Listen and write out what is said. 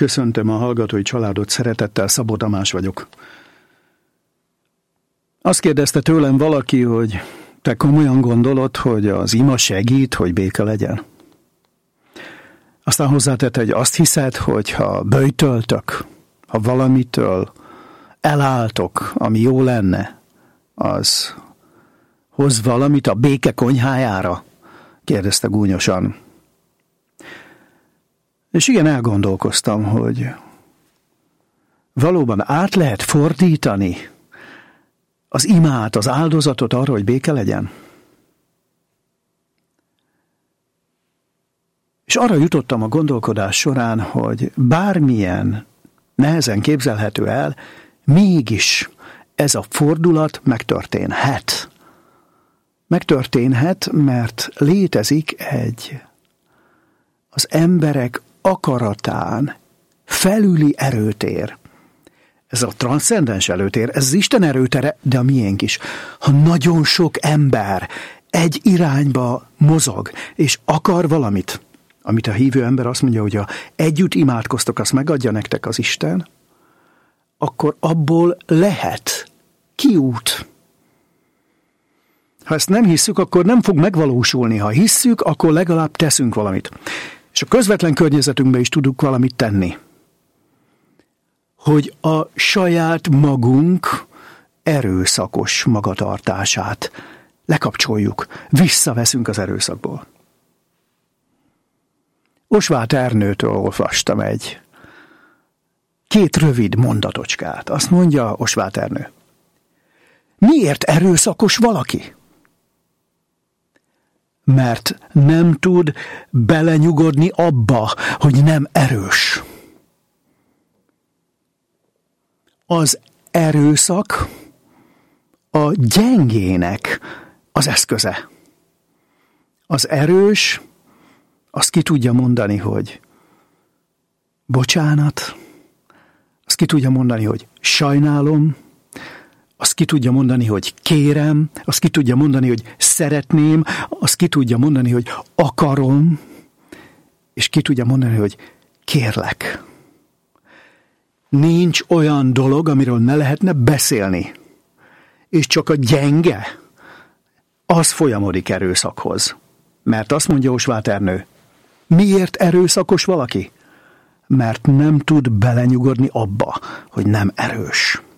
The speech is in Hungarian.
Köszöntöm a hallgatói családot szeretettel, Szabó Tamás vagyok. Azt kérdezte tőlem valaki, hogy te komolyan gondolod, hogy az ima segít, hogy béke legyen? Aztán hozzátette, hogy azt hiszed, hogy ha böjtöltök, ha valamitől elálltok, ami jó lenne, az hoz valamit a béke konyhájára? Kérdezte gúnyosan. És igen, elgondolkoztam, hogy valóban át lehet fordítani az imát, az áldozatot arra, hogy béke legyen? És arra jutottam a gondolkodás során, hogy bármilyen nehezen képzelhető el, mégis ez a fordulat megtörténhet. Megtörténhet, mert létezik az emberek akaratán felüli erőtér. Ez a transzcendens erőtér, ez az Isten erőtere, de a miénk is. Ha nagyon sok ember egy irányba mozog, és akar valamit, amit a hívő ember azt mondja, hogy ha együtt imádkoztok, azt megadja nektek az Isten, akkor abból lehet kiút. Ha ezt nem hisszük, akkor nem fog megvalósulni. Ha hisszük, akkor legalább teszünk valamit. És a közvetlen környezetünkben is tudunk valamit tenni. Hogy a saját magunk erőszakos magatartását lekapcsoljuk, visszaveszünk az erőszakból. Osváth Ernőtől olvastam két rövid mondatocskát. Azt mondja Osváth Ernő: miért erőszakos valaki? Mert nem tud belenyugodni abba, hogy nem erős. Az erőszak a gyengének az eszköze. Az erős azt ki tudja mondani, hogy bocsánat, azt ki tudja mondani, hogy sajnálom, azt ki tudja mondani, hogy kérem, azt ki tudja mondani, hogy szeretném, azt ki tudja mondani, hogy akarom, és ki tudja mondani, hogy kérlek. Nincs olyan dolog, amiről ne lehetne beszélni. És csak a gyenge, az folyamodik erőszakhoz. Mert azt mondja Osváth Ernő, miért erőszakos valaki? Mert nem tud belenyugodni abba, hogy nem erős.